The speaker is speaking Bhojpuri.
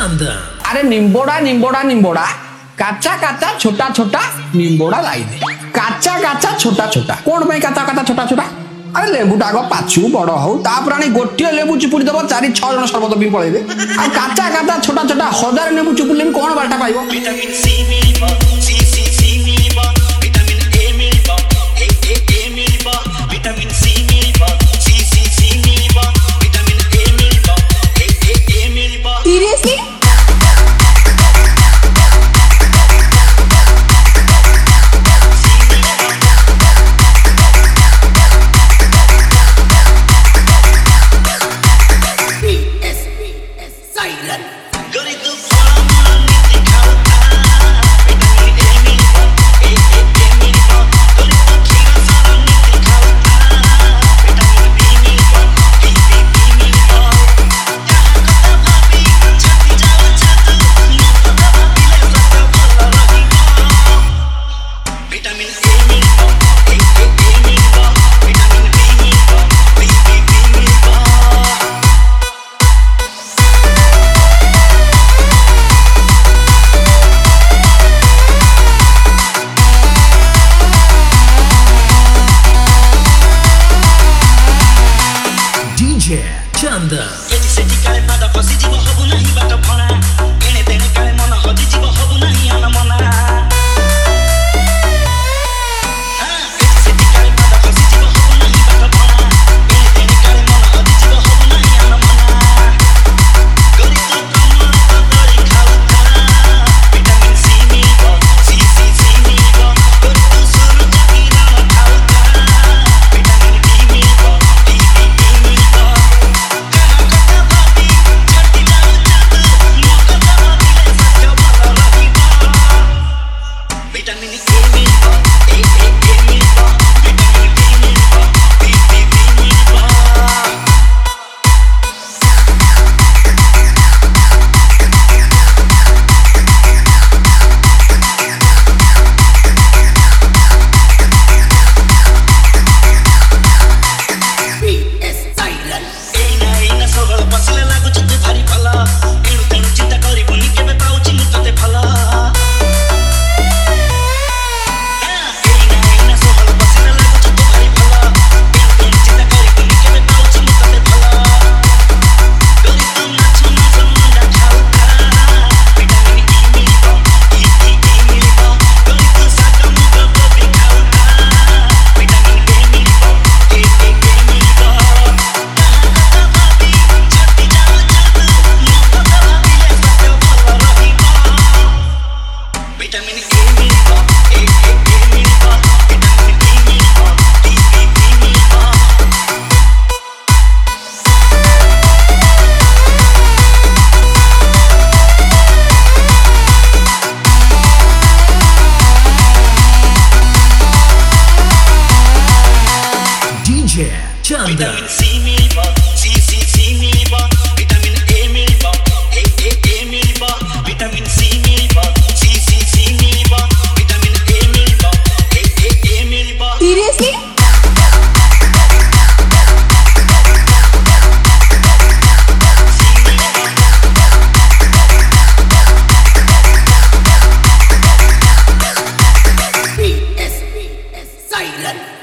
चंदन। अरे निम्बोड़ा निम्बोड़ा निम्बोड़ा, काचा काचा छोटा छोटा निम्बोड़ा लाई दे। काचा काचा छोटा छोटा कौन पे काचा काचा छोटा छोटा? अरे लेबुटा आग पाछु बड़ हो तापर गोटे लेबू चिपुड़ी दब 4-6 जन सरबत भी पड़े आ काचा काचा छोटा छोटा 1000 लेबू चिपुड़े भी कौन बाल्टा पाइब? विटामिन सी मिलिबो, सी मिलिबो, विटामिन ए मिलिबो, ए मिलिबो, विटामिन सी मिलिबो, सी मिलिबो, विटामिन ए मिलिबो, ए मिलिबो। सीरियसली गोरी तू फॉर्मूला नीति खाउता, विटामिन ए मिलिबो, ए मिलिबो, गोरी तू खीरा सारा नीति खाउता, विटामिन बी मिलिबो, बी मिलिबो। जहाँ कथा भाभी छाती जाओ छातु, नो कथा भाभिले सत्य भल रहिबो। विटामिन ए मिलिबो, ए मिलिबो, विटामिन बी मिलिबो, बी मिलिबो। डीजे चंदन। एटी सेटी काले पाद फसी जीव हबु नाही बाट भणा, एणे तेणे काले मन हजि जीव हबु नाही अनमना। एटी सेटी काले पाद फसी जीव हबु नाही बाट भणा, एणे तेणे काले मन हजि जीव हबु नाही अनमना। गोरी तू कमल कदरी खाउता, विटामिन सी मिलिबो, सी मिलिबो, गोरी तू सूरज किरण खाउता, विटामिन डी मिलिबो, डी मिलिबो। विटामिन ए मिलिबो, ए मिलिबो, विटामिन बी मिलिबो, बी मिलिबो। एइना सबल पसले लागुछ तू भारी भल, एणु तेणु चिंता करिबुनी केबे पाउछि मु तते भल। एइना सबल पसले लागुछ तू भारी भल, एणु तेणु चिंता करिबुनी केबे पाउछि मु तते भल। गोरी तू नाचु नाच मुंडा खाउता, विटामिन ई मिलिबो, ई मिलिबो, गोरी तू साका मुग बबी खाउता, विटामिन ए मिलिबो, ए मिलिबो। विटामिन ए मिलिबो, ए मिलिबो, विटामिन बी मिलिबो, बी मिलिबो। डीजे चंदन। विटामिन सी मिलिबो, सी मिलिबो, विटामिन ए मिलिबो, ए मिलिबो, विटामिन सी मिलिबो, सी मिलिबो, विटामिन ए मिलिबो, ए मिलिबो। Seriously Siren.